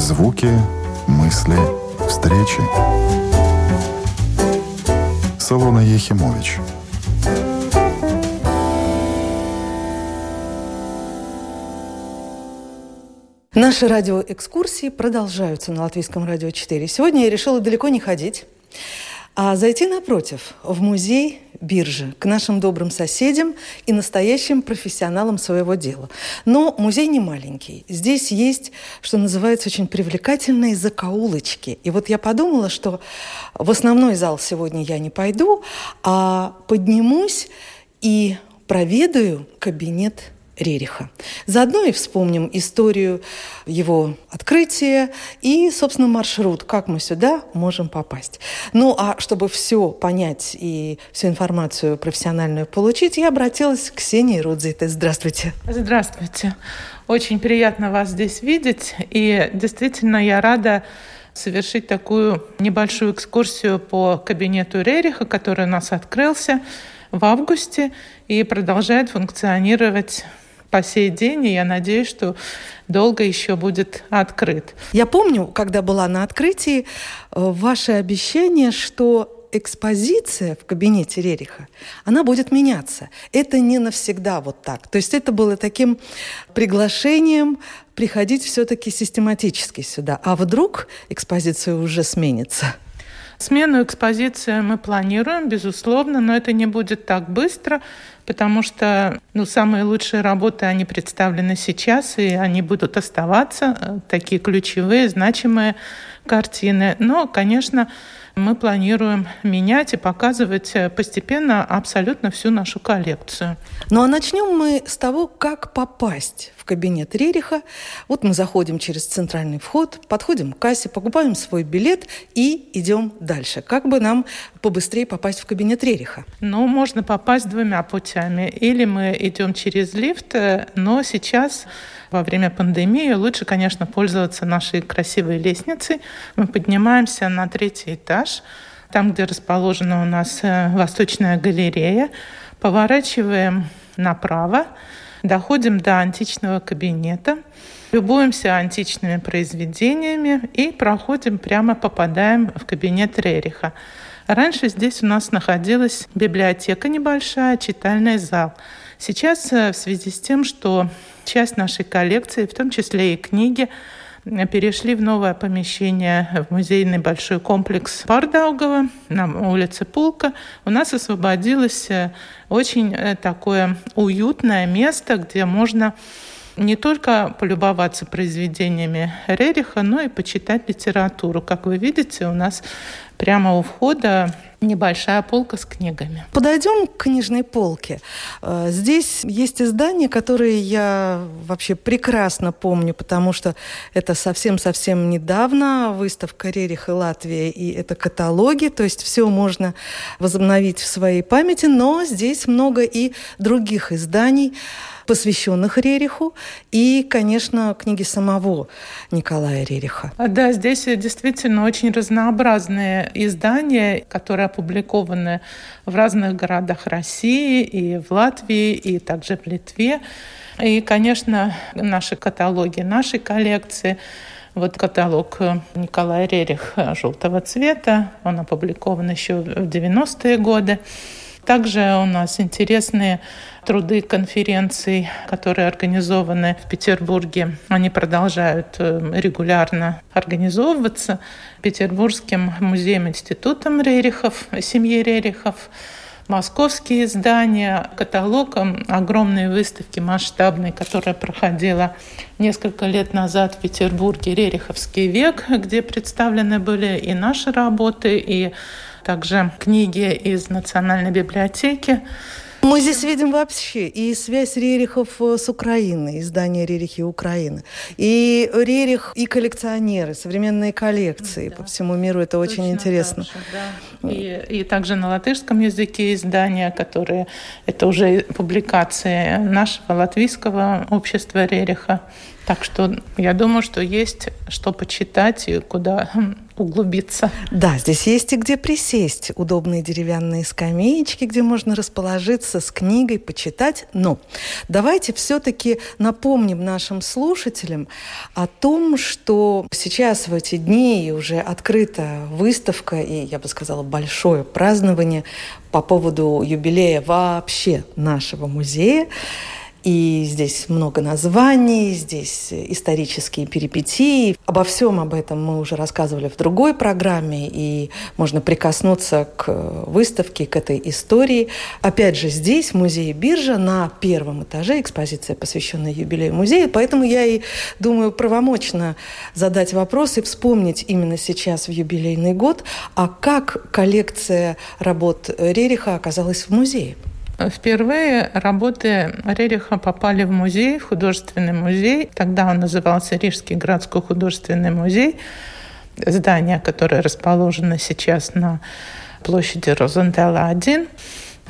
Звуки, мысли, встречи. Солона Ехимович. Наши радиоэкскурсии продолжаются на Латвийском радио 4. Сегодня я решила далеко не ходить, а зайти напротив, в музей биржи, к нашим добрым соседям и настоящим профессионалам своего дела. Но музей не маленький. Здесь есть, что называется, очень привлекательные закоулочки. И вот я подумала, что в основной зал сегодня я не пойду, а поднимусь и проведаю кабинет Рериха. Заодно и вспомним историю его открытия и, собственно, маршрут, как мы сюда можем попасть. Ну, а чтобы все понять и всю информацию профессиональную получить, я обратилась к Ксении Рудзите. Здравствуйте. Здравствуйте. Очень приятно вас здесь видеть. И действительно, я рада совершить такую небольшую экскурсию по кабинету Рериха, который у нас открылся в августе и продолжает функционировать по сей день, и я надеюсь, что долго еще будет открыт. Я помню, когда была на открытии, ваше обещание, что экспозиция в кабинете Рериха, она будет меняться. Это не навсегда вот так. То есть это было таким приглашением приходить все-таки систематически сюда. А вдруг экспозиция уже сменится? Смену экспозиции мы планируем, безусловно, но это не будет так быстро, потому что самые лучшие работы, они представлены сейчас, и они будут оставаться, такие ключевые, значимые картины. Но, конечно, мы планируем менять и показывать постепенно абсолютно всю нашу коллекцию. Ну а начнем мы с того, как попасть в кабинет Рериха. Вот мы заходим через центральный вход, подходим к кассе, покупаем свой билет и идем дальше. Как бы нам побыстрее попасть в кабинет Рериха? Можно попасть двумя путями. Или мы идем через лифт, но сейчас, во время пандемии, лучше, конечно, пользоваться нашей красивой лестницей. Мы поднимаемся на 3-й этаж, там, где расположена у нас Восточная галерея. Поворачиваем направо, доходим до античного кабинета, любуемся античными произведениями и попадаем в кабинет Рериха. Раньше здесь у нас находилась библиотека небольшая, читальный зал. Сейчас в связи с тем, что часть нашей коллекции, в том числе и книги, перешли в новое помещение, в музейный большой комплекс Pārdaugava на улице Пулка, у нас освободилось очень такое уютное место, где можно не только полюбоваться произведениями Рериха, но и почитать литературу. Как вы видите, у нас прямо у входа небольшая полка с книгами. Подойдем к книжной полке. Здесь есть издания, которые я вообще прекрасно помню, потому что это совсем-совсем недавно выставка Рериха Латвия, и это каталоги, то есть все можно возобновить в своей памяти, но здесь много и других изданий, посвященных Рериху, и, конечно, книги самого Николая Рериха. Да, здесь действительно очень разнообразные издания, которые опубликованы в разных городах России, и в Латвии, и также в Литве. И, конечно, наши каталоги, нашей коллекции. Вот каталог Николая Рериха желтого цвета, он опубликован еще в 90-е годы. Также у нас интересные труды конференций, которые организованы в Петербурге. Они продолжают регулярно организовываться Петербургским музеем-институтом Рерихов, семьи Рерихов. Московские издания, каталог огромной выставки масштабной, которая проходила несколько лет назад в Петербурге, «Рериховский век», где представлены были и наши работы, и также книги из Национальной библиотеки. Мы здесь видим вообще и связь Рерихов с Украиной, издание «Рерихи Украины», и Рерих, и коллекционеры, современные коллекции по всему миру. Это очень интересно. Да. И также на латышском языке издания, которые это уже публикации нашего латвийского общества Рериха. Так что я думаю, что есть что почитать и куда углубиться. Да, здесь есть и где присесть. Удобные деревянные скамеечки, где можно расположиться с книгой, почитать. Но давайте все-таки напомним нашим слушателям о том, что сейчас в эти дни уже открыта выставка и, я бы сказала, большое празднование по поводу юбилея вообще нашего музея. И здесь много названий, здесь исторические перипетии. Обо всем об этом мы уже рассказывали в другой программе, и можно прикоснуться к выставке, к этой истории. Опять же, здесь, в музее Биржа, на первом этаже экспозиция, посвященная юбилею музея. Поэтому я и думаю, правомочно задать вопрос и вспомнить именно сейчас, в юбилейный год, а как коллекция работ Рериха оказалась в музее. Впервые работы Рериха попали в музей, в художественный музей. Тогда он назывался Рижский городской художественный музей. Здание, которое расположено сейчас на площади Розенталя 1. В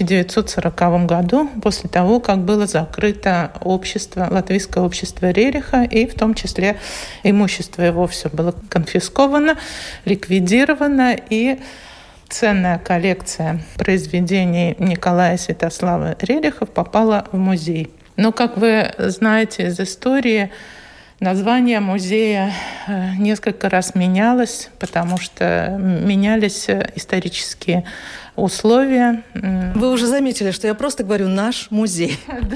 1940 году, после того, как было закрыто общество, Латвийское общество Рериха, и в том числе имущество его все было конфисковано, ликвидировано, и ценная коллекция произведений Николая Святослава Рериха попала в музей. Но, как вы знаете из истории, название музея несколько раз менялось, потому что менялись исторические условия. Вы уже заметили, что я просто говорю «наш музей».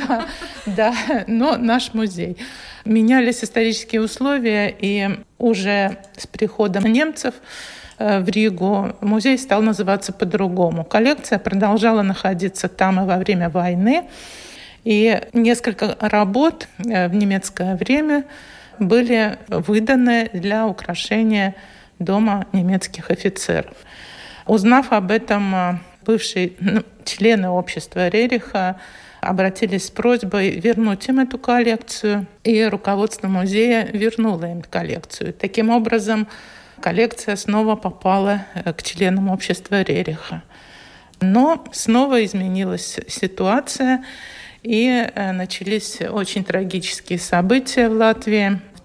Да, но наш музей. Менялись исторические условия, и уже с приходом немцев в Ригу музей стал называться по-другому. Коллекция продолжала находиться там и во время войны. И несколько работ в немецкое время были выданы для украшения дома немецких офицеров. Узнав об этом, бывшие члены общества Рериха обратились с просьбой вернуть им эту коллекцию, и руководство музея вернуло им коллекцию. Таким образом, коллекция снова попала к членам общества Рериха. Но снова изменилась ситуация, и начались очень трагические события в Латвии. В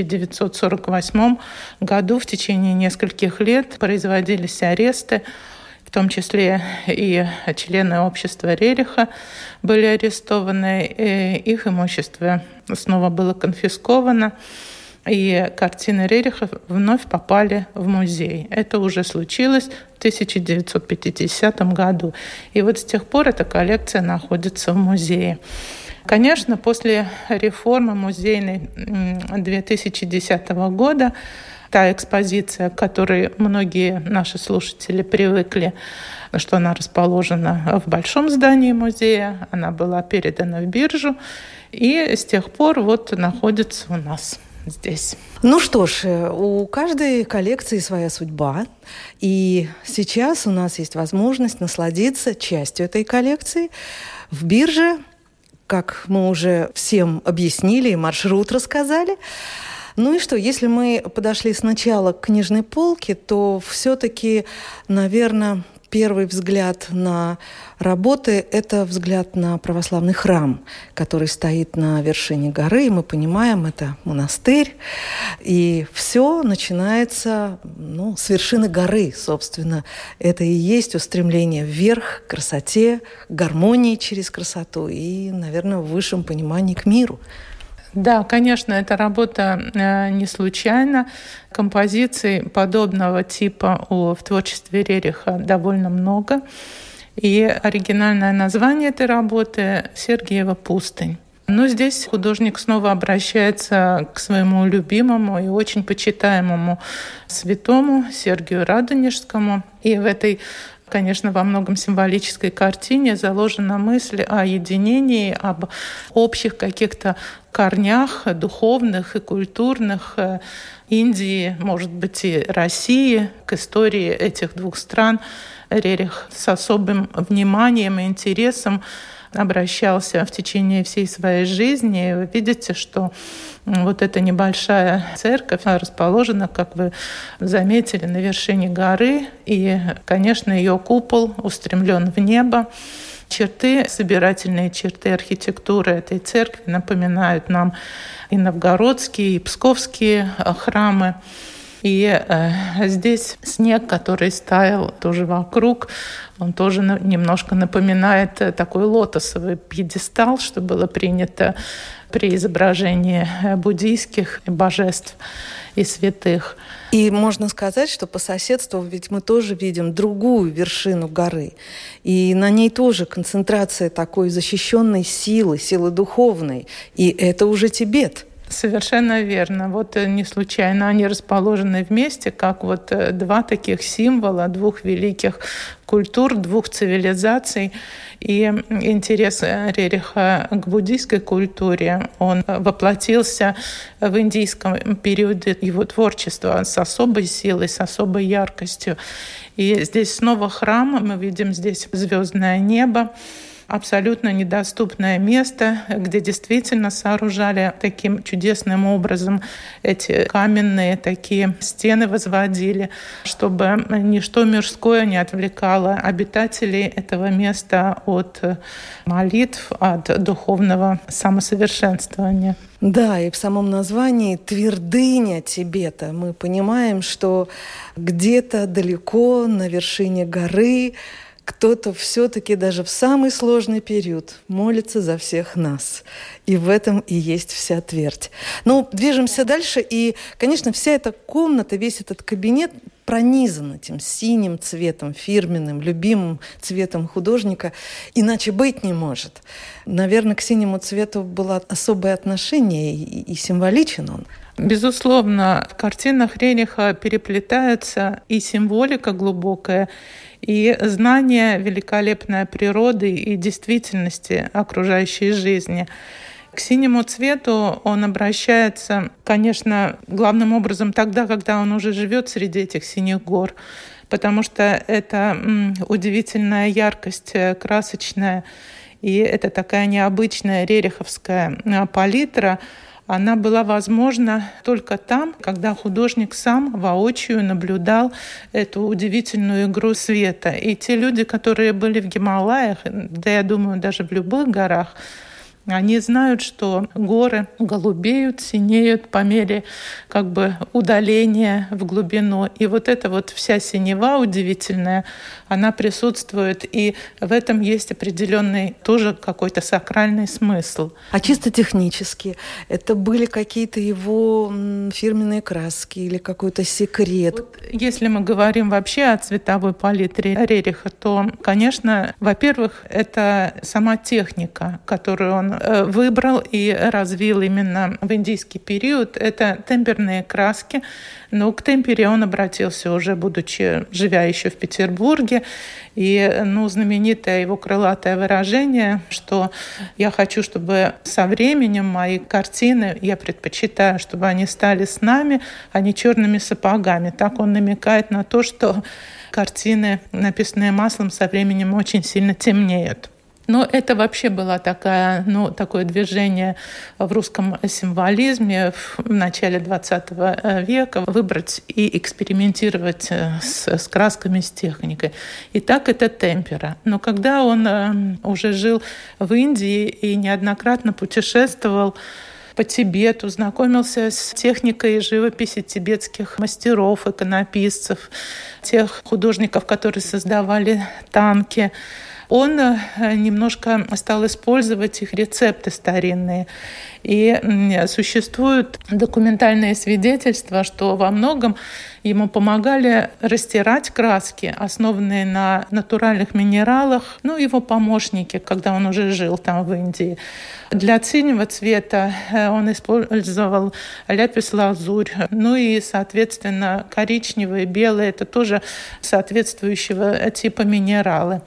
1948 году в течение нескольких лет производились аресты, в том числе и члены общества Рериха были арестованы, и их имущество снова было конфисковано. И картины Рериха вновь попали в музей. Это уже случилось в 1950 году. И вот с тех пор эта коллекция находится в музее. Конечно, после реформы музейной 2010 года та экспозиция, к которой многие наши слушатели привыкли, что она расположена в большом здании музея, она была передана в Биржу, и с тех пор вот находится у нас здесь. Ну что ж, у каждой коллекции своя судьба, и сейчас у нас есть возможность насладиться частью этой коллекции. В Бирже, как мы уже всем объяснили и маршрут рассказали. Ну и что, если мы подошли сначала к книжной полке, то все-таки, наверное, первый взгляд на работы – это взгляд на православный храм, который стоит на вершине горы. И мы понимаем, это монастырь. И все начинается с вершины горы, собственно. Это и есть устремление вверх, к красоте, к гармонии через красоту и, наверное, в высшем понимании к миру. Да, конечно, эта работа не случайна. Композиций подобного типа в творчестве Рериха довольно много. И оригинальное название этой работы — «Сергиева пустынь». Но здесь художник снова обращается к своему любимому и очень почитаемому святому Сергию Радонежскому. И в этой, конечно, во многом символической картине заложена мысль о единении, об общих каких-то корнях духовных и культурных Индии, может быть, и России, к истории этих двух стран. Рерих с особым вниманием и интересом обращался в течение всей своей жизни. И вы видите, что вот эта небольшая церковь расположена, как вы заметили, на вершине горы. И, конечно, ее купол устремлен в небо. черты, собирательные черты архитектуры этой церкви напоминают нам и новгородские, и псковские храмы. И здесь снег, который стаял тоже вокруг, он тоже немножко напоминает такой лотосовый пьедестал, что было принято при изображении буддийских божеств и святых. И можно сказать, что по соседству ведь мы тоже видим другую вершину горы. И на ней тоже концентрация такой защищенной силы духовной. И это уже Тибет. Совершенно верно. Вот не случайно они расположены вместе, как вот два таких символа двух великих культур, двух цивилизаций. И интерес Рериха к буддийской культуре, он воплотился в индийском периоде его творчества с особой силой, с особой яркостью. И здесь снова храм, мы видим здесь звездное небо, абсолютно недоступное место, где действительно сооружали таким чудесным образом эти каменные такие стены, возводили, чтобы ничто мирское не отвлекало обитателей этого места от молитв, от духовного самосовершенствования. Да, и в самом названии «Твердыня Тибета» мы понимаем, что где-то далеко на вершине горы кто-то все-таки даже в самый сложный период молится за всех нас. И в этом и есть вся твердь. Но движемся дальше, и, конечно, вся эта комната, весь этот кабинет пронизан этим синим цветом, фирменным, любимым цветом художника. Иначе быть не может. Наверное, к синему цвету было особое отношение, и символичен он. Безусловно, в картинах Рериха переплетается и символика глубокая, и знание великолепной природы и действительности окружающей жизни. К синему цвету он обращается, конечно, главным образом тогда, когда он уже живет среди этих синих гор, потому что это удивительная яркость, красочная, и это такая необычная рериховская палитра. Она была возможна только там, когда художник сам воочию наблюдал эту удивительную игру света. И те люди, которые были в Гималаях, да, я думаю, даже в любых горах, они знают, что горы голубеют, синеют по мере как бы удаления в глубину. И вот эта вот вся синева удивительная, она присутствует, и в этом есть определенный тоже какой-то сакральный смысл. А чисто технически, это были какие-то его фирменные краски или какой-то секрет? Вот, если мы говорим вообще о цветовой палитре Рериха, то, конечно, во-первых, это сама техника, которую он выбрал и развил именно в индийский период. Это темперные краски. Но к темпере он обратился уже, будучи, живя еще в Петербурге. И знаменитое его крылатое выражение, что я хочу, чтобы со временем мои картины, я предпочитаю, чтобы они стали с нами, а не черными сапогами. Так он намекает на то, что картины, написанные маслом, со временем очень сильно темнеют. Но это вообще было такое движение в русском символизме в начале XX века, выбрать и экспериментировать с красками, с техникой. И так это темпера. Но когда он уже жил в Индии и неоднократно путешествовал по Тибету, знакомился с техникой живописи тибетских мастеров, иконописцев, тех художников, которые создавали танки, он немножко стал использовать их рецепты старинные. И существуют документальные свидетельства, что во многом ему помогали растирать краски, основанные на натуральных минералах, его помощники, когда он уже жил там в Индии. Для синего цвета он использовал ляпис-лазурь, и, соответственно, коричневые, белые — это тоже соответствующего типа минералы.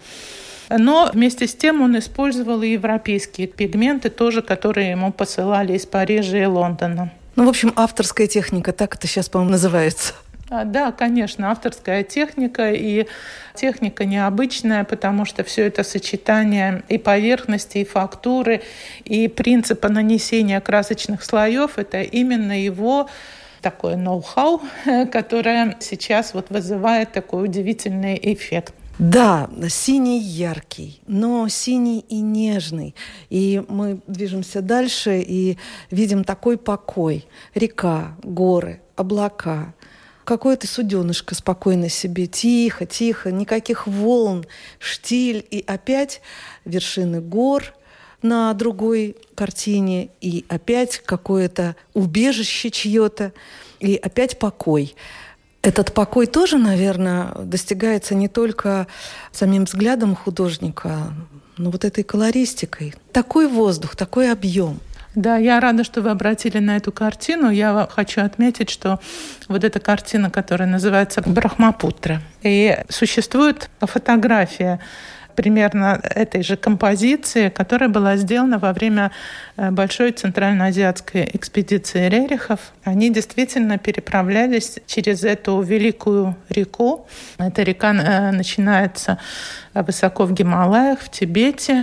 Но вместе с тем он использовал и европейские пигменты, тоже, которые ему посылали из Парижа и Лондона. В общем, авторская техника, так это сейчас, по-моему, называется. Да, конечно, авторская техника, и техника необычная, потому что все это сочетание и поверхности, и фактуры, и принципа нанесения красочных слоев — это именно его такое ноу-хау, которое сейчас вызывает такой удивительный эффект. Да, синий яркий, но синий и нежный. И мы движемся дальше и видим такой покой. Река, горы, облака. Какое-то суденышко спокойно себе, тихо, тихо, никаких волн, штиль. И опять вершины гор на другой картине, и опять какое-то убежище чье-то, и опять покой. Этот покой тоже, наверное, достигается не только самим взглядом художника, но вот этой колористикой. Такой воздух, такой объем. Да, я рада, что вы обратили на эту картину. Я хочу отметить, что вот эта картина, которая называется «Брахмапутра», и существует фотография примерно этой же композиции, которая была сделана во время большой центральноазиатской экспедиции Рерихов. Они действительно переправлялись через эту великую реку. Эта река начинается высоко в Гималаях, в Тибете,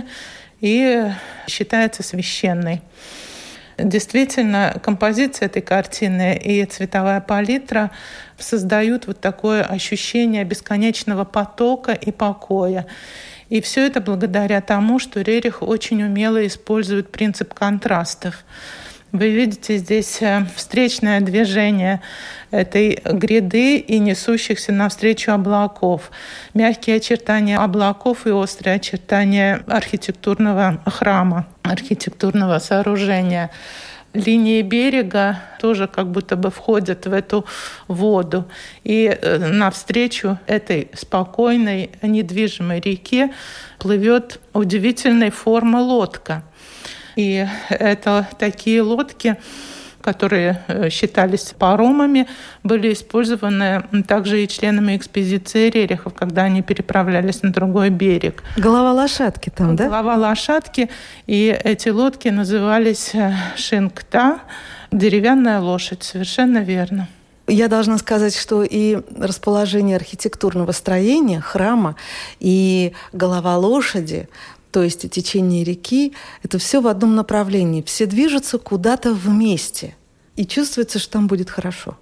и считается священной. Действительно, композиция этой картины и цветовая палитра создают вот такое ощущение бесконечного потока и покоя. И все это благодаря тому, что Рерих очень умело использует принцип контрастов. Вы видите здесь встречное движение этой гряды и несущихся навстречу облаков. Мягкие очертания облаков и острые очертания архитектурного храма, архитектурного сооружения. Линии берега тоже как будто бы входят в эту воду. И навстречу этой спокойной, недвижимой реке плывет удивительной формы лодка. И это такие лодки, которые считались паромами, были использованы также и членами экспедиции Рерихов, когда они переправлялись на другой берег. Голова лошадки там, да? Голова лошадки. И эти лодки назывались шинкта, деревянная лошадь. Совершенно верно. Я должна сказать, что и расположение архитектурного строения, храма, и голова лошади, то есть и течение реки, это все в одном направлении. Все движутся куда-то вместе. И чувствуется, что там будет хорошо.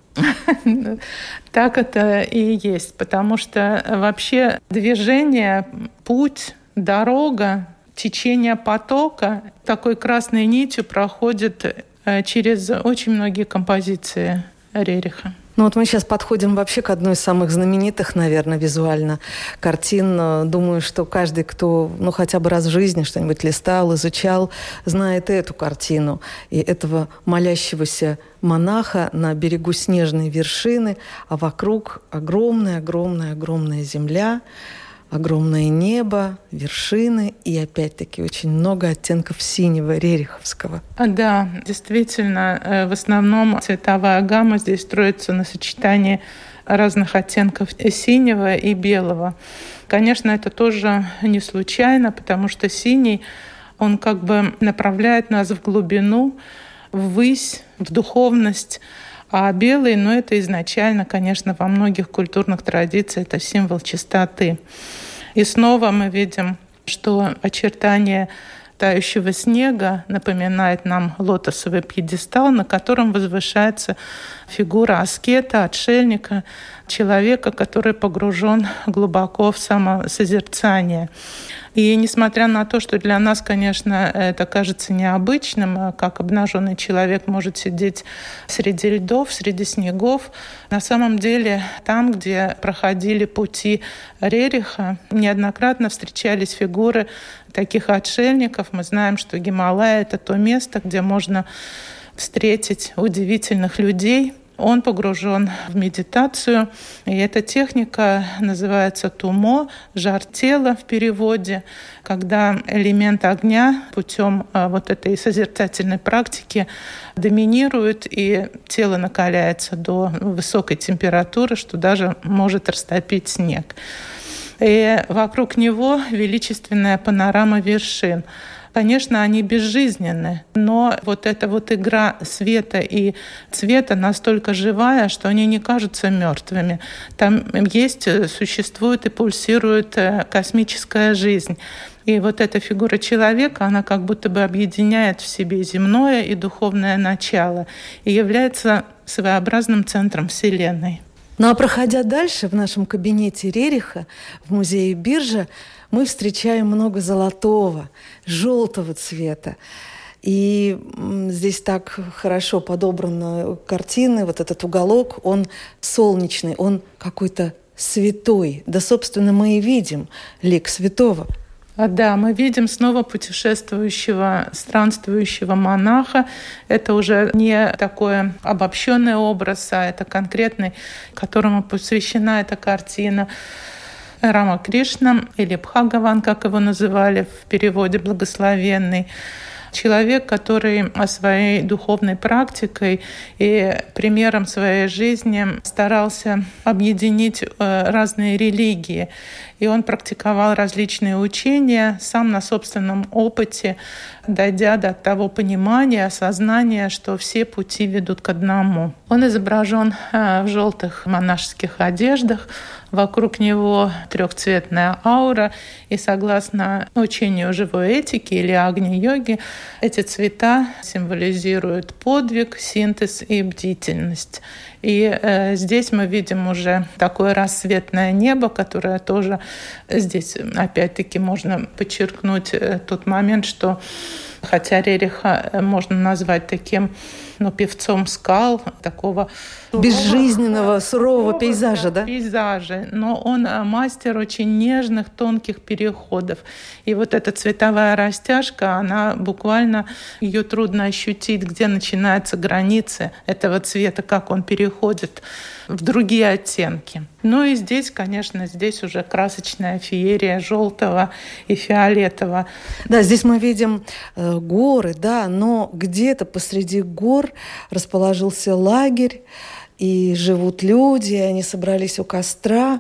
Так это и есть. Потому что вообще движение, путь, дорога, течение потока такой красной нитью проходит через очень многие композиции Рериха. Ну вот мы сейчас подходим вообще к одной из самых знаменитых, наверное, визуально картин. Думаю, что каждый, кто хотя бы раз в жизни что-нибудь листал, изучал, знает эту картину. И этого молящегося монаха на берегу снежной вершины, а вокруг огромная земля, огромное небо, вершины и, опять-таки, очень много оттенков синего, рериховского. Да, действительно, в основном цветовая гамма здесь строится на сочетании разных оттенков синего и белого. Конечно, это тоже не случайно, потому что синий, он как бы направляет нас в глубину, ввысь, в духовность, а белый, это изначально, конечно, во многих культурных традициях это символ чистоты. И снова мы видим, что очертания тающего снега напоминает нам лотосовый пьедестал, на котором возвышается фигура аскета, отшельника, человека, который погружен глубоко в самосозерцание. И несмотря на то, что для нас, конечно, это кажется необычным, как обнаженный человек может сидеть среди льдов, среди снегов, на самом деле там, где проходили пути Рериха, неоднократно встречались фигуры таких отшельников. Мы знаем, что Гималай — это то место, где можно встретить удивительных людей. Он погружен в медитацию, и эта техника называется тумо, жар тела в переводе, когда элемент огня путем вот этой созерцательной практики доминирует, и тело накаляется до высокой температуры, что даже может растопить снег. И вокруг него величественная панорама вершин. Конечно, они безжизненны, но вот эта вот игра света и цвета настолько живая, что они не кажутся мертвыми. Там существует и пульсирует космическая жизнь. И вот эта фигура человека, она как будто бы объединяет в себе земное и духовное начало и является своеобразным центром Вселенной. Ну а проходя дальше в нашем кабинете Рериха в музее Биржа, мы встречаем много золотого, желтого цвета. И здесь так хорошо подобраны картины, вот этот уголок, он солнечный, он какой-то святой. Да, собственно, мы и видим лик святого. Да, мы видим снова путешествующего, странствующего монаха. Это уже не такой обобщенный образ, а это конкретный, которому посвящена эта картина. Рама Кришна, или Бхагаван, как его называли в переводе «благословенный». Человек, который своей духовной практикой и примером своей жизни старался объединить разные религии. И он практиковал различные учения, сам на собственном опыте, дойдя до того понимания, осознания, что все пути ведут к одному. Он изображен в желтых монашеских одеждах, вокруг него трехцветная аура, и согласно учению живой этики или агни-йоги, эти цвета символизируют подвиг, синтез и бдительность. И здесь мы видим уже такое рассветное небо, которое тоже здесь, опять-таки, можно подчеркнуть тот момент, что хотя Рериха можно назвать таким певцом скал, такого безжизненного, сурового пейзажа, да? Пейзажа, но он мастер очень нежных, тонких переходов. И вот эта цветовая растяжка, она буквально, ее трудно ощутить, где начинаются границы этого цвета, как он переходит в другие оттенки. Ну и здесь, конечно, здесь уже красочная феерия желтого и фиолетового. Да, здесь мы видим горы, да, но где-то посреди гор расположился лагерь, и живут люди, они собрались у костра.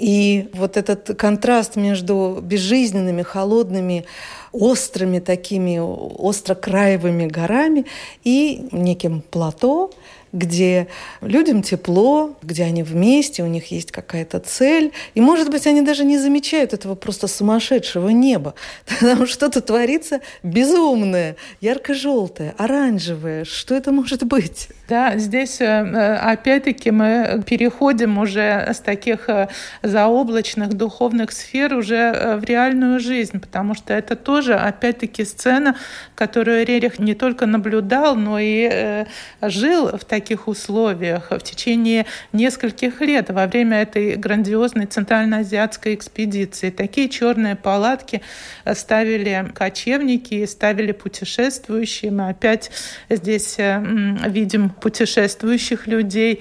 И вот этот контраст между безжизненными, холодными, острыми такими, острокраевыми горами и неким плато, где людям тепло, где они вместе, у них есть какая-то цель. И, может быть, они даже не замечают этого просто сумасшедшего неба. Там что-то творится безумное, ярко-желтое, оранжевое. Что это может быть? Да, здесь опять-таки мы переходим уже с таких заоблачных духовных сфер уже в реальную жизнь, потому что это тоже опять-таки сцена, которую Рерих не только наблюдал, но и жил в таких условиях в течение нескольких лет во время этой грандиозной центральноазиатской экспедиции. Такие черные палатки ставили кочевники, ставили путешествующие. Мы опять здесь видим путешествующих людей,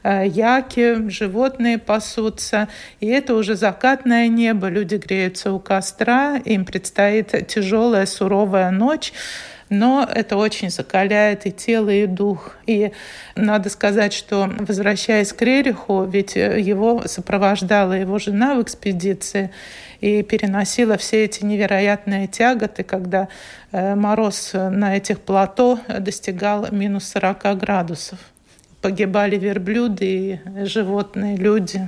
яки, животные пасутся. И это уже закатное небо. Люди греются у костра, им предстоит тяжелая, суровая ночь. Но это очень закаляет и тело, и дух. И надо сказать, что, возвращаясь к Рериху, ведь его сопровождала его жена в экспедиции и переносила все эти невероятные тяготы, когда мороз на этих плато достигал минус 40 градусов. Погибали верблюды и животные, люди.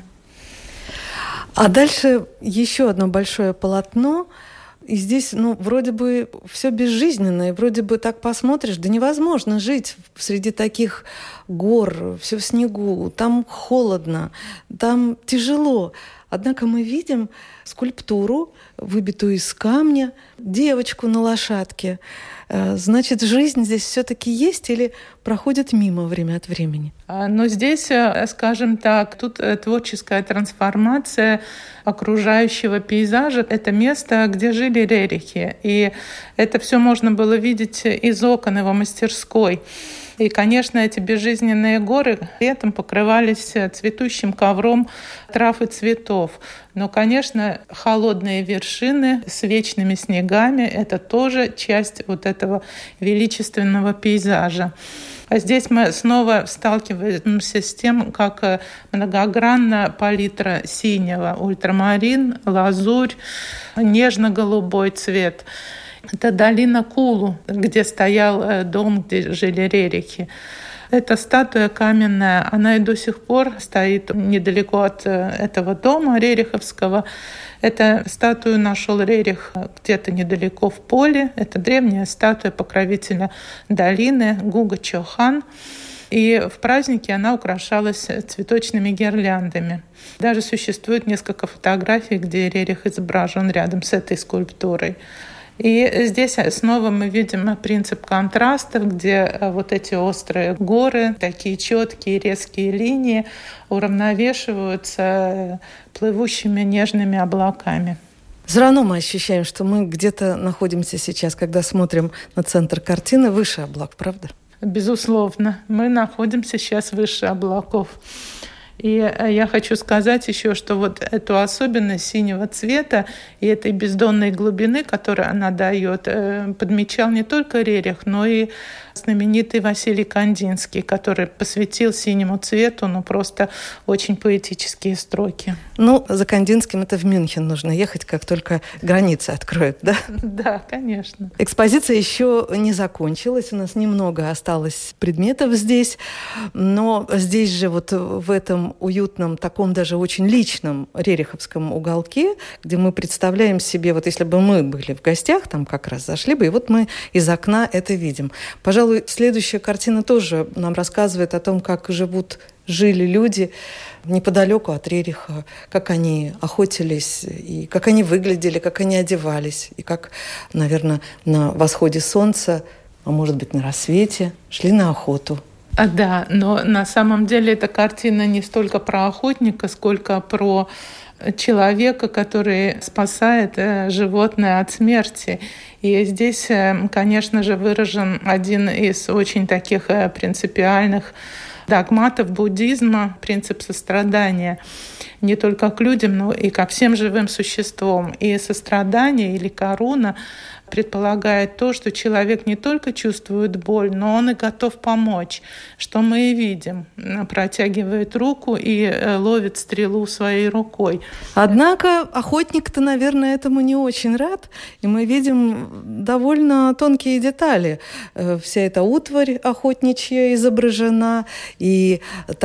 А дальше еще одно большое полотно. И здесь, вроде бы все безжизненно, и вроде бы так посмотришь, да невозможно жить среди таких гор, все в снегу, там холодно, там тяжело. Однако мы видим скульптуру, выбитую из камня, девочку на лошадке. Значит, жизнь здесь все-таки есть или проходит мимо время от времени? Но здесь, скажем так, тут творческая трансформация окружающего пейзажа. Это место, где жили Рерихи. И это все можно было видеть из окон его мастерской. И, конечно, эти безжизненные горы летом покрывались цветущим ковром трав и цветов. Но, конечно, холодные вершины с вечными снегами — это тоже часть вот этого величественного пейзажа. А здесь мы снова сталкиваемся с тем, как многогранна палитра синего: ультрамарин, лазурь, нежно-голубой цвет. Это долина Кулу, где стоял дом, где жили Рерихи. Эта статуя каменная, она и до сих пор стоит недалеко от этого дома рериховского. Эту статую нашел Рерих где-то недалеко в поле. Это древняя статуя покровителя долины Гуга Чохан. И в празднике она украшалась цветочными гирляндами. Даже существует несколько фотографий, где Рерих изображен рядом с этой скульптурой. И здесь снова мы видим принцип контрастов, где вот эти острые горы, такие четкие резкие линии уравновешиваются плывущими нежными облаками. Все равно мы ощущаем, что мы где-то находимся сейчас, когда смотрим на центр картины, выше облак, правда? Безусловно, мы находимся сейчас выше облаков. И я хочу сказать еще, что вот эту особенность синего цвета и этой бездонной глубины, которую она дает, подмечал не только Рерих, но и знаменитый Василий Кандинский, который посвятил синему цвету, просто очень поэтические строки. За Кандинским это в Мюнхен нужно ехать, как только границы откроют, да? Да, конечно. Экспозиция еще не закончилась, у нас немного осталось предметов здесь, но здесь же вот в этом уютном, таком даже очень личном рериховском уголке, где мы представляем себе, вот если бы мы были в гостях, там как раз зашли бы, и вот мы из окна это видим. Пожалуй, следующая картина тоже нам рассказывает о том, как жили люди неподалеку от Рериха, как они охотились, и как они выглядели, как они одевались, и как, наверное, на восходе солнца, а может быть, на рассвете, шли на охоту. Да, но на самом деле эта картина не столько про охотника, сколько про человека, который спасает животное от смерти. И здесь, конечно же, выражен один из очень таких принципиальных догматов буддизма, принцип сострадания не только к людям, но и ко всем живым существам. И сострадание или каруна предполагает то, что человек не только чувствует боль, но он и готов помочь, что мы и видим. Протягивает руку и ловит стрелу своей рукой. Однако охотник-то, наверное, этому не очень рад, и мы видим довольно тонкие детали. Вся эта утварь охотничья изображена, и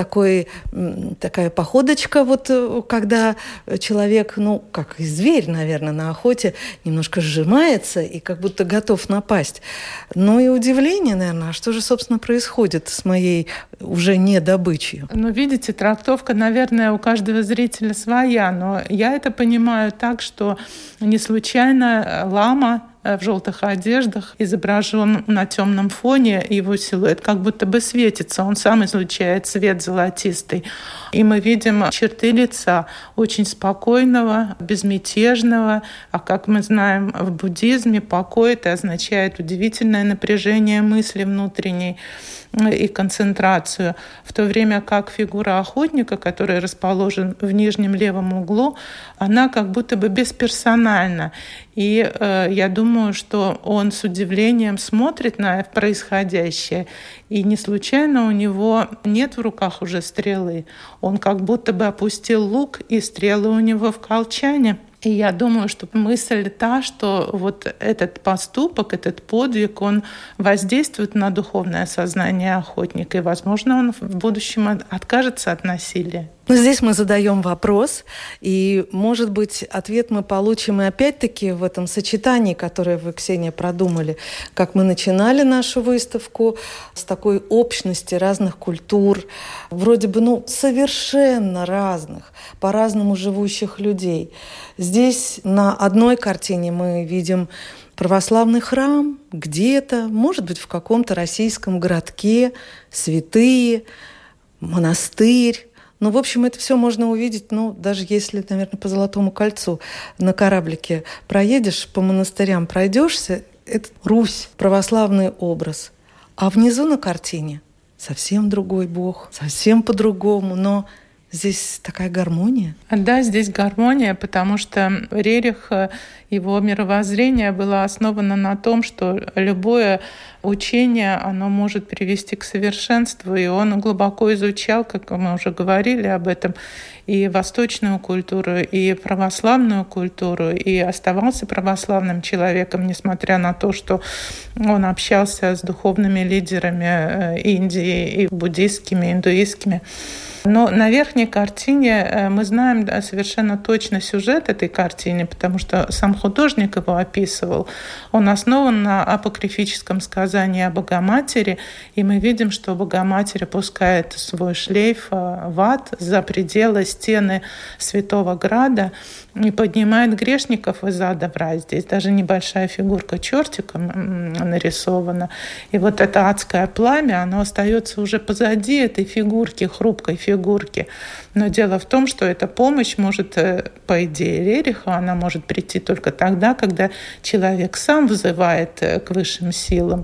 такая походочка, когда человек, как и зверь, наверное, на охоте, немножко сжимается и как будто готов напасть. Но и удивление, наверное, что же, собственно, происходит с моей уже не добычей? Видите, трактовка, наверное, у каждого зрителя своя, но я это понимаю так, что не случайно лама в желтых одеждах изображен на темном фоне, его силуэт как будто бы светится, он сам излучает свет золотистый. И мы видим черты лица очень спокойного, безмятежного, а как мы знаем, в буддизме покой это означает удивительное напряжение мысли внутренней и концентрацию, в то время как фигура охотника, который расположен в нижнем левом углу, она как будто бы бесперсональна. И я думаю, что он с удивлением смотрит на происходящее, и не случайно у него нет в руках уже стрелы. Он как будто бы опустил лук, и стрелы у него в колчане. И я думаю, что мысль та, что вот этот поступок, этот подвиг, он воздействует на духовное сознание охотника, и, возможно, он в будущем откажется от насилия. Здесь мы задаем вопрос, и, может быть, ответ мы получим и опять-таки в этом сочетании, которое вы, Ксения, продумали, как мы начинали нашу выставку с такой общности разных культур, вроде бы, совершенно разных, по-разному живущих людей. Здесь на одной картине мы видим православный храм где-то, может быть, в каком-то российском городке, святые, монастырь. В общем, это все можно увидеть, даже если, наверное, по Золотому кольцу на кораблике проедешь, по монастырям пройдешься, это Русь, православный образ. А внизу на картине совсем другой Бог, совсем по-другому, но здесь такая гармония. Да, здесь гармония, потому что Рерих, его мировоззрение было основано на том, что любое учение, оно может привести к совершенству, и он глубоко изучал, как мы уже говорили об этом, и восточную культуру, и православную культуру, и оставался православным человеком, несмотря на то, что он общался с духовными лидерами Индии, и буддийскими, индуистскими. Но на верхней верхней картине мы знаем совершенно точно сюжет этой картины, потому что сам художник его описывал. Он основан на апокрифическом сказании о Богоматери, и мы видим, что Богоматерь опускает свой шлейф в ад за пределы стены Святого Града и поднимает грешников из ада в рай. Здесь даже небольшая фигурка чертиком нарисована. И вот это адское пламя, оно остается уже позади этой фигурки, хрупкой фигурки. Но дело в том, что эта помощь может, по идее Рериха, она может прийти только тогда, когда человек сам взывает к высшим силам.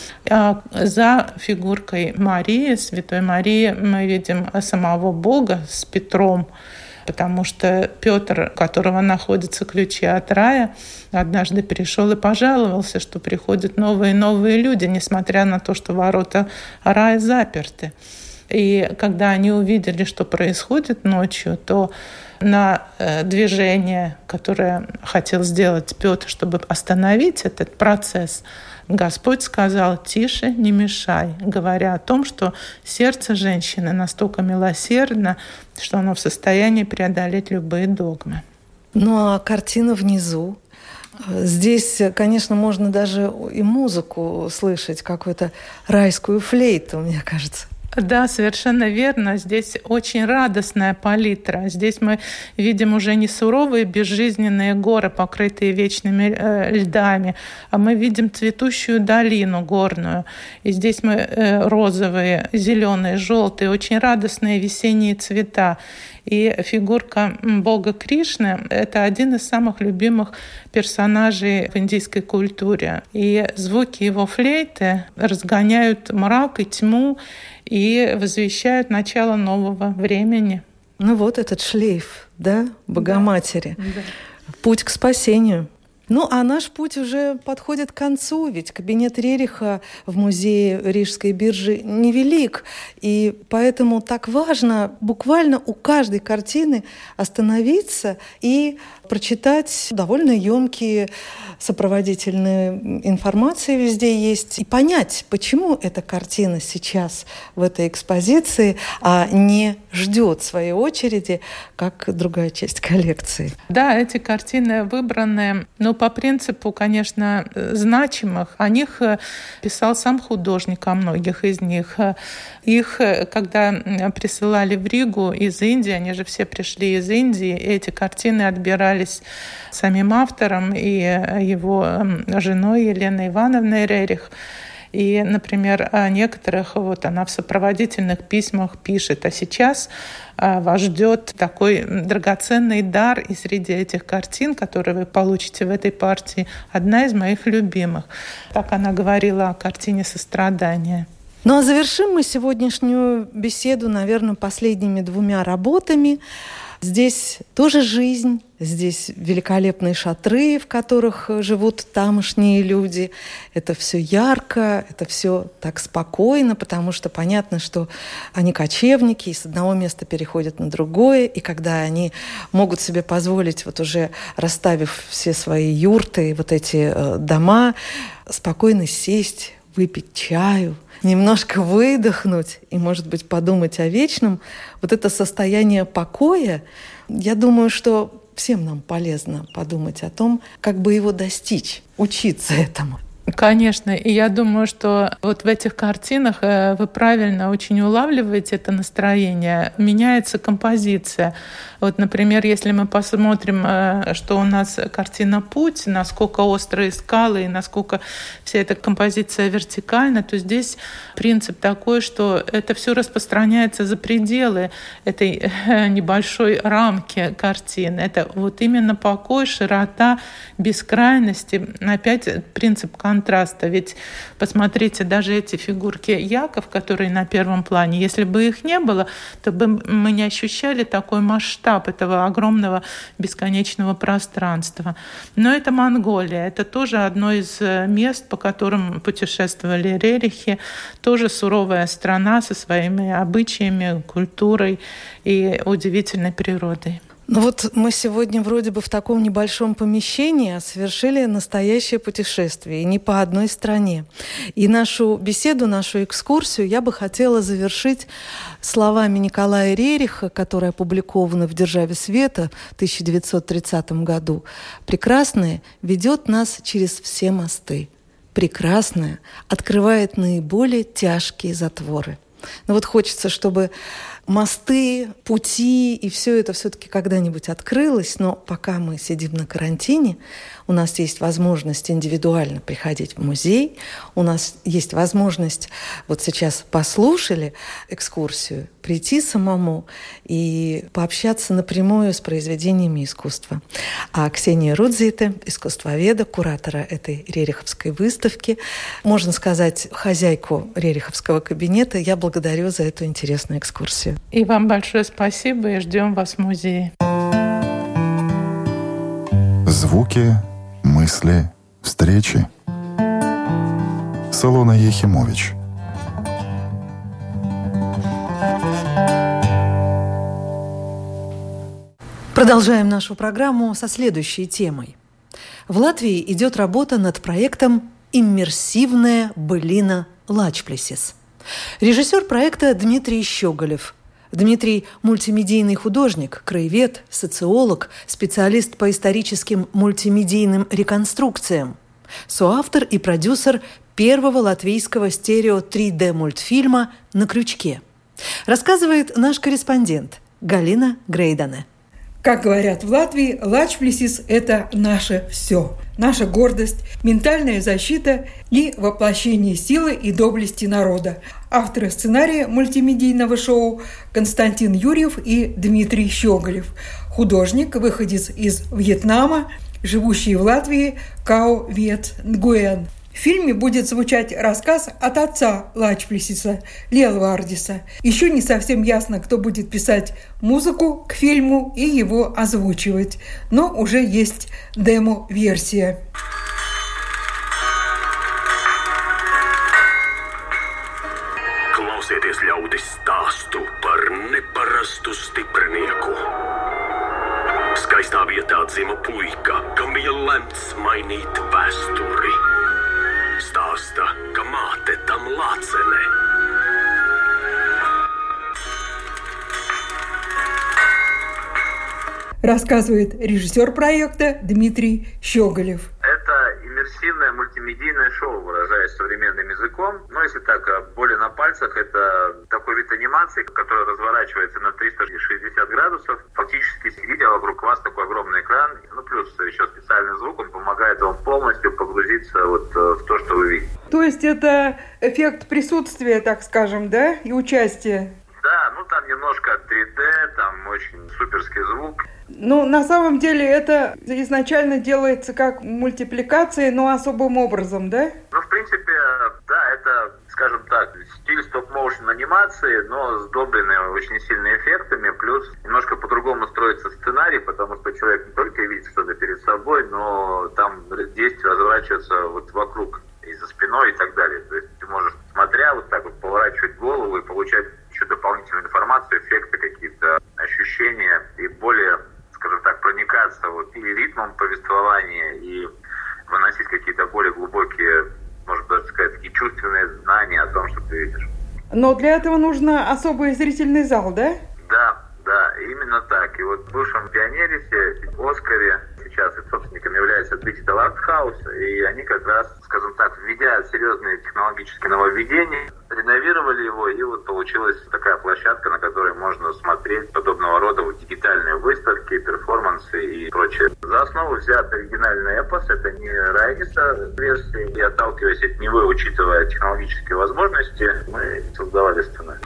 А за фигуркой Марии, Святой Марии, мы видим самого Бога с Петром, потому что Петр, у которого находятся ключи от рая, однажды пришел и пожаловался, что приходят новые и новые люди, несмотря на то, что ворота рая заперты. И когда они увидели, что происходит ночью, то на движение, которое хотел сделать Петр, чтобы остановить этот процесс, Господь сказал: «Тише, не мешай», говоря о том, что сердце женщины настолько милосердно, что оно в состоянии преодолеть любые догмы. Ну а картина внизу? Здесь, конечно, можно даже и музыку слышать, какую-то райскую флейту, мне кажется. Да, совершенно верно. Здесь очень радостная палитра. Здесь мы видим уже не суровые безжизненные горы, покрытые вечными льдами, а мы видим цветущую долину горную. И здесь мы розовые, зеленые, желтые, очень радостные весенние цвета. И фигурка Бога Кришны — это один из самых любимых персонажей в индийской культуре. И звуки его флейты разгоняют мрак и тьму и возвещают начало нового времени. Ну вот этот шлейф, да, Богоматери. Да. Путь к спасению. Ну, а наш путь уже подходит к концу, ведь кабинет Рериха в музее Рижской биржи невелик, и поэтому так важно буквально у каждой картины остановиться и прочитать довольно емкие сопроводительные информации везде есть, и понять, почему эта картина сейчас в этой экспозиции, а не ждет своей очереди, как другая часть коллекции. Да, эти картины выбраны, но по принципу, конечно, значимых. О них писал сам художник, о многих из них. Их, когда присылали в Ригу из Индии, они же все пришли из Индии, и эти картины отбирались самим автором и его женой Еленой Ивановной Рерих. И, например, о некоторых вот она в сопроводительных письмах пишет: «А сейчас вас ждет такой драгоценный дар, и среди этих картин, которые вы получите в этой партии, одна из моих любимых». Так она говорила о картине «Сострадание». Ну а завершим мы сегодняшнюю беседу, наверное, последними двумя работами. Здесь тоже жизнь, здесь великолепные шатры, в которых живут тамошние люди. Это все ярко, это все так спокойно, потому что понятно, что они кочевники, и с одного места переходят на другое, и когда они могут себе позволить, вот уже расставив все свои юрты, вот эти дома, спокойно сесть, выпить чаю, немножко выдохнуть и, может быть, подумать о вечном, вот это состояние покоя, я думаю, что всем нам полезно подумать о том, как бы его достичь, учиться этому. Конечно, и я думаю, что вот в этих картинах вы правильно очень улавливаете это настроение. Меняется композиция. Вот, например, если мы посмотрим, что у нас картина «Путь», насколько острые скалы и насколько вся эта композиция вертикальна, то здесь принцип такой, что это все распространяется за пределы этой небольшой рамки картины. Это вот именно покой, широта, бескрайности. Опять принцип контраста. Ведь посмотрите, даже эти фигурки яков, которые на первом плане, если бы их не было, то бы мы не ощущали такой масштаб этого огромного бесконечного пространства. Но это Монголия. Это тоже одно из мест, по которым путешествовали Рерихи. Тоже суровая страна со своими обычаями, культурой и удивительной природой. Ну вот мы сегодня вроде бы в таком небольшом помещении совершили настоящее путешествие, и не по одной стране. И нашу беседу, нашу экскурсию я бы хотела завершить словами Николая Рериха, которые опубликованы в «Державе света» в 1930 году. «Прекрасное ведет нас через все мосты. Прекрасное открывает наиболее тяжкие затворы». Но вот хочется, чтобы мосты, пути и все это все-таки когда-нибудь открылось, но пока мы сидим на карантине, у нас есть возможность индивидуально приходить в музей, у нас есть возможность, вот сейчас послушали экскурсию, прийти самому и пообщаться напрямую с произведениями искусства. А Ксения Рудзите, искусствоведа, куратора этой Рериховской выставки, можно сказать, хозяйку Рериховского кабинета, я благодарю за эту интересную экскурсию. И вам большое спасибо, и ждем вас в музее. Звуки, мысли, встречи. Солона Ехимович. Продолжаем нашу программу со следующей темой. В Латвии идет работа над проектом «Иммерсивная былина Лачплесис». Режиссер проекта Дмитрий Щеголев. Дмитрий – мультимедийный художник, краевед, социолог, специалист по историческим мультимедийным реконструкциям, соавтор и продюсер первого латвийского стерео 3D-мультфильма «На крючке». Рассказывает наш корреспондент Галина Грейдане. Как говорят в Латвии, Лачплесис – это наше все. Наша гордость, ментальная защита и воплощение силы и доблести народа. Авторы сценария мультимедийного шоу Константин Юрьев и Дмитрий Щеголев. Художник, выходец из Вьетнама, живущий в Латвии Као Вет Нгуэн. В фильме будет звучать рассказ от отца Лачплесиса, Лелвардиса. Еще не совсем ясно, кто будет писать музыку к фильму и его озвучивать. Но уже есть демо-версия. Klausieties ļaudis stāstu par neparastu stiprinieku. Skaistā vietā dzima puika, kam bija lemts mainīt vēsturi. Stāsta, ka māte tam lācene. Рассказывает режиссер проекта Дмитрий Щеголев. Это иммерсивное мультимедийное шоу, выражаясь современным языком. Но если так, более на пальцах, это такой вид анимации, который разворачивается на 360 градусов. Фактически, видя вокруг вас такой огромный экран, ну плюс еще специальный звук, он помогает вам полностью погрузиться вот в то, что вы видите. То есть это эффект присутствия, так скажем, да, и участия? Да, ну там немножко 3D, там очень суперский звук. Ну, на самом деле это изначально делается как мультипликация, но особым образом, да? Ну, в принципе, да, это, скажем так, стиль стоп-моушен анимации, но сдобренный очень сильными эффектами, плюс немножко по-другому строится сценарий, потому что человек не только видит что-то перед собой, но там действие разворачивается вот вокруг и за спиной и так далее. То есть ты можешь, смотря вот так вот, поворачивать голову и получать еще дополнительную информацию, эффекты какие-то, ощущения и более, скажем так, проникаться вот и ритмом повествования, и выносить какие-то более глубокие, может даже сказать, такие чувственные знания о том, что ты видишь. Но для этого нужно особый зрительный зал, да? Да, именно так. И вот в бывшем Пионерисе, Оскаре, сейчас собственником является Digital Art House, и они как раз, скажем так, введя серьезные технологические нововведения, реновировали его, и вот получилась такая площадка, на которой можно смотреть подобного рода вот дигитальные выставки, перформансы и прочее. За основу взят оригинальный эпос, это не Райниса версия, и отталкиваясь от него, учитывая технологические возможности, мы создавали сценарий.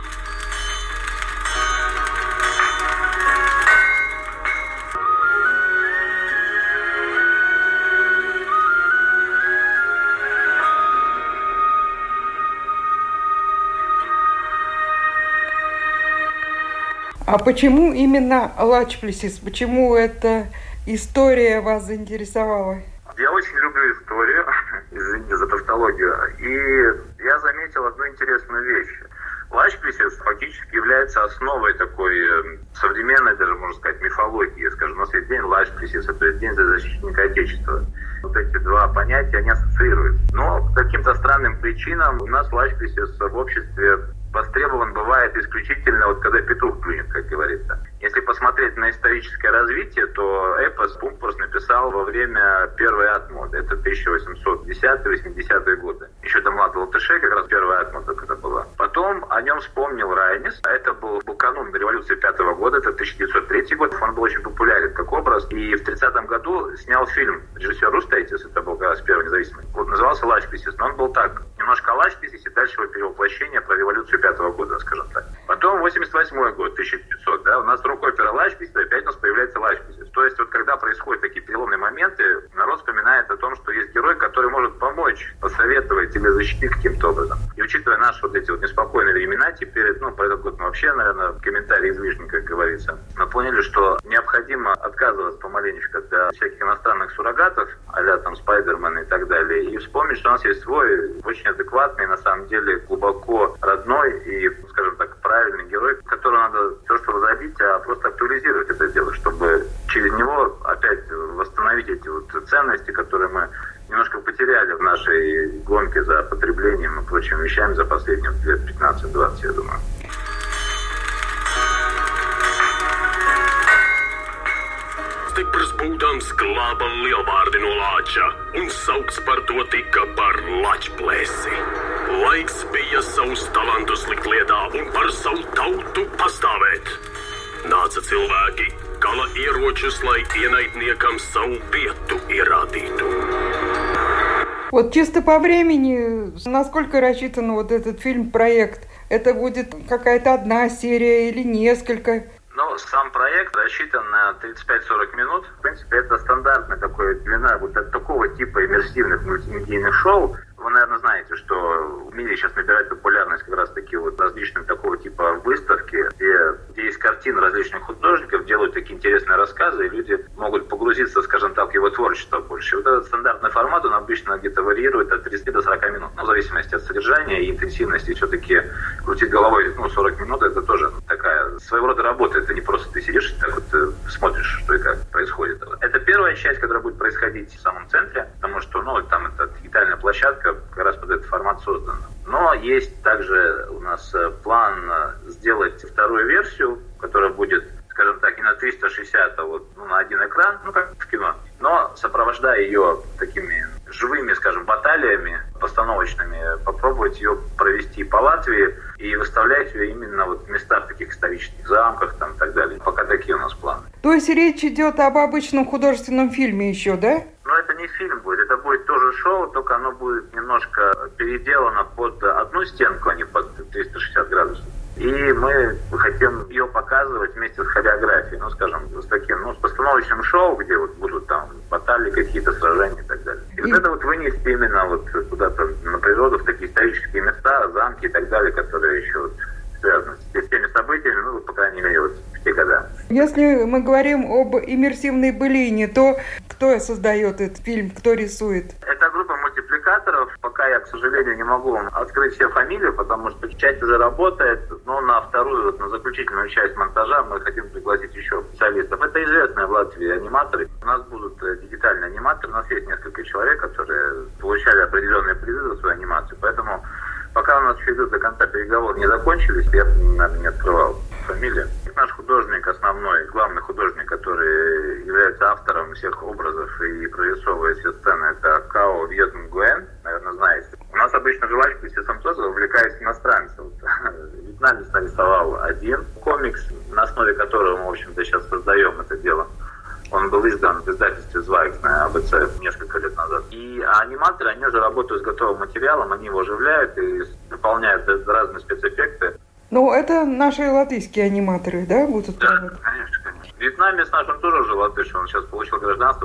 А почему именно Лачплесис? Почему эта история вас заинтересовала? Я очень люблю историю, извините за тавтологию, и я заметил одну интересную вещь. Лачплесис фактически является основой такой современной, даже можно сказать, мифологии. Скажем, у нас есть день Лачплесиса, то есть день защитника Отечества. Вот эти два понятия, они ассоциируют. Но по каким-то странным причинам у нас Лачплесис в обществе востребован бывает исключительно вот когда петух клюнет, как говорится. Если посмотреть на историческое развитие, то эпос Пумпурс написал во время первой атмоды. Это 1810-80-е годы. Еще до Млада Латышей как раз первая атмода когда была. Потом о нем вспомнил Райнис. Это был канун революции 5-го года, это 1903 год. Он был очень популярен как образ. И в 30-м году снял фильм режиссер Рустейтис, это был как раз первый независимый. Вот назывался «Лачплесис», но он был так. Немножко о Лачплесисе, дальше его перевоплощение про революцию 5-го года, скажем так. Потом 88-й год, 1900, да, у нас рок-опера «Лачплесис», опять у нас появляется «Лачплесис». То есть вот когда происходят такие переломные моменты, народ вспоминает о том, что есть герой, который может помочь, посоветовать или защитить каким-то образом. И учитывая наши вот эти вот неспокойные времена, теперь, про этот год мы вообще, наверное, комментарий излишний, как говорится, мы поняли, что необходимо отказываться помаленечку от всяких иностранных суррогатов, а-ля там Спайдермен и так далее, и вспомнить, что у нас есть свой, очень адекватный, на самом деле, глубоко родной и, скажем так, правильный герой, которого надо то, что возродить, а просто актуализировать это дело, чтобы через него опять восстановить эти вот ценности, которые мы немножко потеряли в нашей гонке за потреблением и прочими вещами за последние лет 15-20, я думаю. Stiprs būdams glāba lielvārdi no lāča un saukts par to tika par Lačplēsi. Laiks bija savus talantus likt lietā un par savu tautu pastāvēt. Nāca cilvēki, kala ieročus, lai ienaidniekam savu vietu ierādītu. Вот чисто по времени, насколько рассчитан вот этот фильм-проект? Это будет какая-то одна серия или несколько? Ну, сам проект рассчитан на 35-40 минут. В принципе, это стандартная такая длина вот от такого типа иммерсивных мультимедийных шоу. Вы, наверное, знаете, что в мире сейчас набирает популярность как раз такие вот различные такого типа выставки, где есть картины различных художников, делают такие интересные рассказы, и люди могут погрузиться, скажем так, в его творчество больше. Вот этот стандартный формат, он обычно где-то варьирует от 30 до 40 минут. Но в зависимости от содержания и интенсивности, все-таки крутить головой 40 минут, это тоже такая своего рода работа. Это не просто ты сидишь и так вот смотришь, что и как происходит. Это первая часть, которая будет происходить в самом центре, потому что, там это дигитальная площадка, как раз под этот формат создана. Но есть также у нас план сделать вторую версию, которая будет, скажем так, не на 360, а вот на один экран, как в кино, но сопровождая ее такими живыми, скажем, баталиями постановочными, попробовать ее провести по Латвии и выставлять ее именно вот в местах таких исторических замках там и так далее. Пока такие у нас планы. То есть речь идет об обычном художественном фильме еще, да? Но это не фильм будет, это будет тоже шоу, только оно будет немножко переделано под одну стенку, а не под 360 градусов. И мы хотим ее показывать вместе с хореографией, скажем, с таким, с постановочным шоу, где вот будут там баталии, какие-то сражения и так далее. И вот это вот вынести именно вот куда-то на природу, в такие исторические места, замки и так далее, которые еще вот связаны с теми событиями, по крайней мере, вот в те года. Если мы говорим об иммерсивной былине, то кто создает этот фильм, кто рисует? Это группа мультипликаторов. Пока я, к сожалению, не могу вам открыть все фамилии, потому что часть уже работает, но на вторую, на заключительную часть монтажа мы хотим пригласить еще специалистов. Это известные в Латвии аниматоры. У нас будут дигитальные аниматоры. У нас есть несколько человек, которые получали определенные призы за свою анимацию. Поэтому пока у нас еще идут до конца переговоры не закончились, я, наверное, не открывал фамилии. Наш художник основной, главный художник, который является автором всех образов и прорисовывает все сцены, это Као Вьет Нгуэн, наверное, знаете. У нас обычно же Лачплесисом тоже увлекаются иностранцы. Вьетнамец нарисовал один комикс, на основе которого мы, в общем-то, сейчас создаем это дело. Он был издан в издательстве «Звайкс» на АБЦ несколько лет назад. И аниматоры, они уже работают с готовым материалом, они его оживляют и дополняют разные спецэффекты. Это наши латвийские аниматоры, да, будут работать? Да, конечно. Вьетнамец наш, он тоже уже латыш, он сейчас получил гражданство.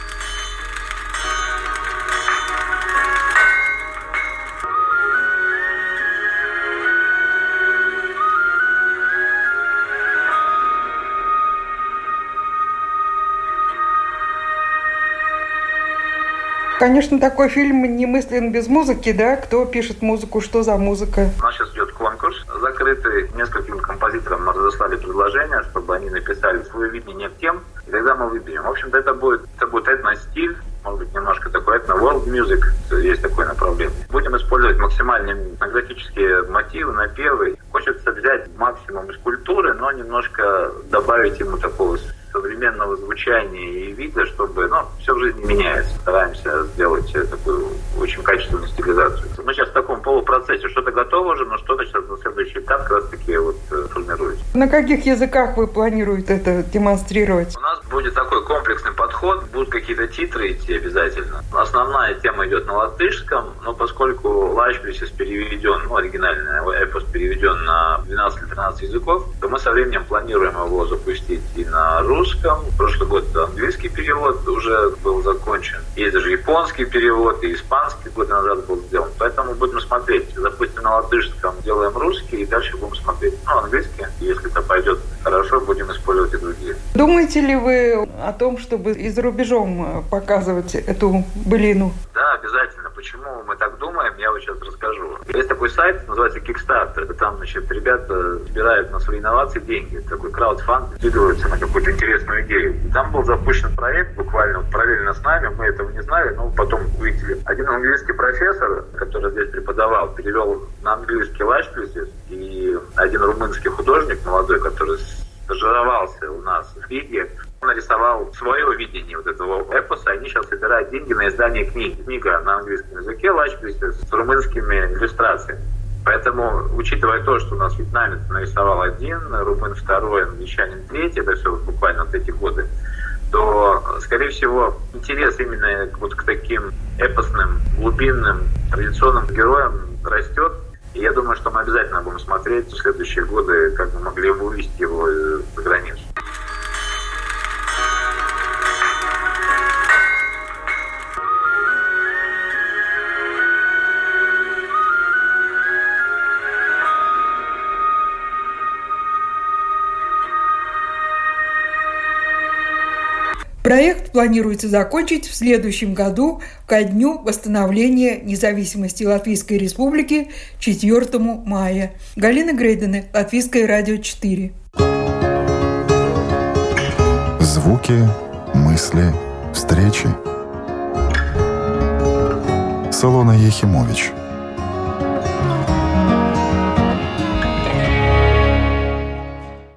Конечно, такой фильм не мыслен без музыки, да? Кто пишет музыку, что за музыка? У нас сейчас идет конкурс. За открыты. Нескольким композиторам мы разослали предложения, чтобы они написали свое видение тем, и тогда мы выберем. В общем-то, это будет этно-стиль, может быть, немножко такой этно-world music, есть такое направление. Будем использовать максимально этнографические мотивы, напевы. Хочется взять максимум из культуры, но немножко добавить ему такого современного звучания и вида, чтобы, все в жизни меняется. Стараемся сделать такую очень качественную стилизацию. Мы сейчас в таком полупроцессе. Что-то готово уже, но что-то сейчас на следующий этап как раз таки формируется. На каких языках вы планируете это демонстрировать? У нас будет такой комплексный подход. Будут какие-то титры идти обязательно. Основная тема идет на латышском, но поскольку Лачплесис переведен, оригинальный эпос переведен на 12 или 13 языков, то мы со временем планируем его запустить и на русском. Прошлый год английский перевод уже был закончен. Есть даже японский перевод, и испанский год назад был сделан. Поэтому будем смотреть. Запустим на латышском, делаем русский, и дальше будем смотреть английский. Если это пойдет хорошо, будем использовать и другие. Думаете ли вы о том, чтобы и за рубежом показывать эту былину? Да, обязательно. Почему мы так думаем, я вот сейчас расскажу. Есть такой сайт, называется Kickstarter. Там, ребята собирают на свои инновации деньги. Такой краудфанд, скидываются на какую-то интересную идею. И там был запущен проект, буквально параллельно с нами, мы этого не знали, но потом увидели. Один английский профессор, который здесь преподавал, перевел на английский Лачплесис, и один румынский художник молодой, который стажировался у нас в Риге, он нарисовал свое видение этого эпоса. Они сейчас собирают деньги на издание книги. Книга на английском языке Лачплесис с румынскими иллюстрациями. Поэтому, учитывая то, что у нас вьетнамец нарисовал один, румын второй, англичанин третий, это все буквально эти годы, то, скорее всего, интерес именно к таким эпосным, глубинным, традиционным героям растет. И я думаю, что мы обязательно будем смотреть в следующие годы, как мы могли вывести его за границу. Проект планируется закончить в следующем году ко дню восстановления независимости Латвийской Республики 4 мая. Галина Грейдене, Латвийское радио 4. Звуки, мысли, встречи. Солона Ехимович.